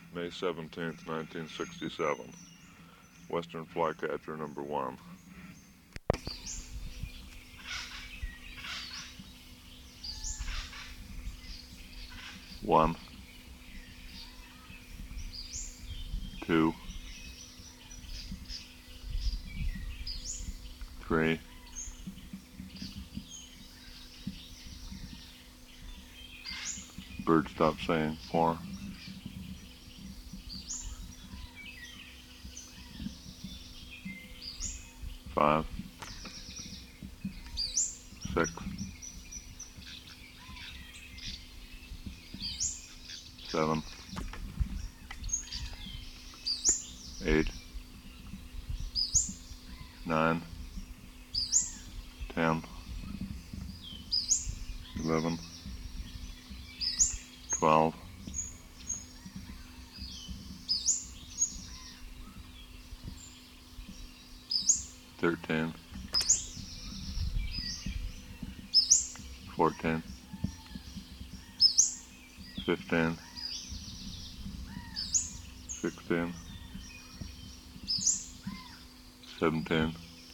May 17th, 1967. Western Flycatcher number 1. 1, 2, 3, 'Bird stopped saying 4, 5, 6, 7, 8, 9, 10, 11, 12, 13, 14, 15, 16, 17,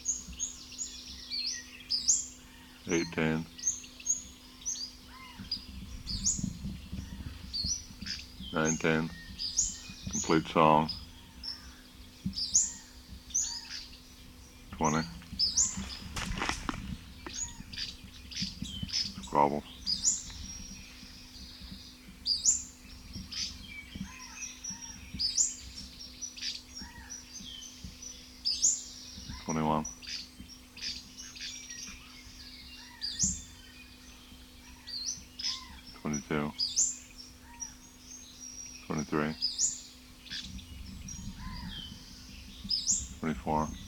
18, 19, complete song, 20, Scrabble, 21, 22, 23, 24,